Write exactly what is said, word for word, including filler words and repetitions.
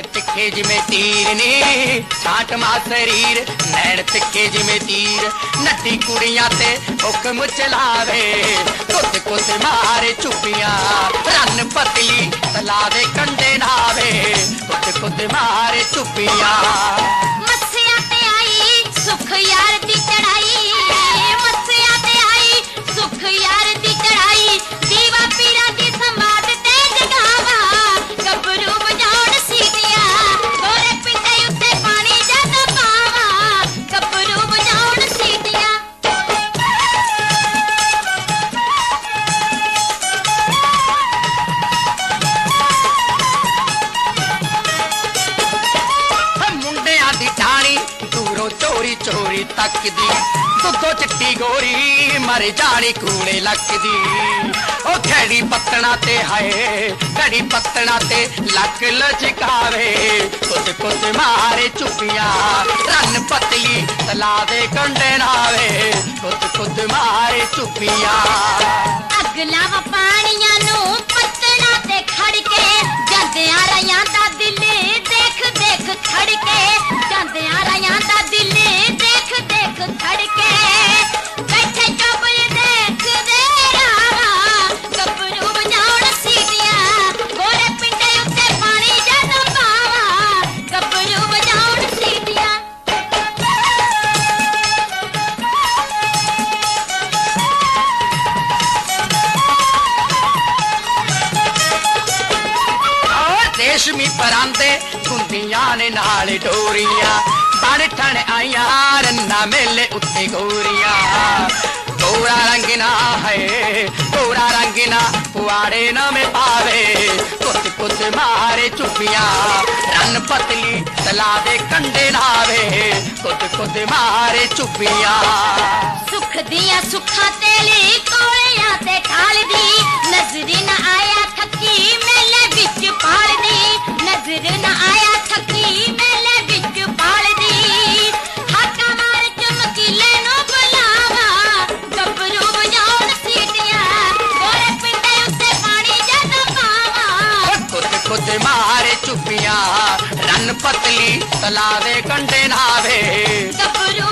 तिखे जिमें तीर नी छाट मा शरीर नैन तिखे जिमें तीर नटी कुड़ियां ते हुक्म चलावे कुत कुत मारे चुपियां रन पतली तला दे कंडे नावे कुत कुत मारे चुपियां मस्सिया ते आई सुख यार दी चढ़ाई मस्सिया ते आई सुख यार दी चढ़ाई दीवा पीरा दी समाध ते जगावा गबरू बजाउण सीटिया गोरे पिंडे उत्ते पानी जद पावा गबरू बजाउण सीटिया मुंडियां दी ठाणी दूरों चोरी चोरी तकदी दुद्धो चिट्टी गोरी मर जानी कूड़े लकदी ओ खड़ी पत्तना ते हाय खड़ी पत्तना ते लक लचकावे कुछ कुछ मारे चुपियां रन पतली तला दे कंडे नावे कुछ कुछ मारे चुपियां अगला व पानियां नू पत्तना ते खड़ के जांदियां रहियां दा दिल देख देख खड़ के जांदियां रहियां दा दिल देख देख खड़ के बैठे चौबल देख दे रावा गबरू बजाउण सीटियां गोरे पिंडे उत्ते पानी जद पावा गबरू बजाउण सीटियां रेशमी परांदे गुंदियां ने नाल डोरियां बड़ ठण आईयां रन्ना मेले उत्ते गोरियां गोरा रंगना है गोरा रंगना पुआड़े न में पावे कुछ कुछ मारे चुपियां रन पतली तला दे कंडे नावे कुछ कुछ मारे चुपियां सुख दिया सुखा तेली कोलियां ते खाल दी नजरी न आया थकी मेले विच पाल दी नजर न आया थकी मेले विच पाल दी हाका मार चमकीले नु बुलावा गबरू बजाउण सीटियां गोरे पिंडे उत्ते पानी जद पावा कुछ कुछ मारे चुपियां रन पतली तला दे कंडे नावे गबरू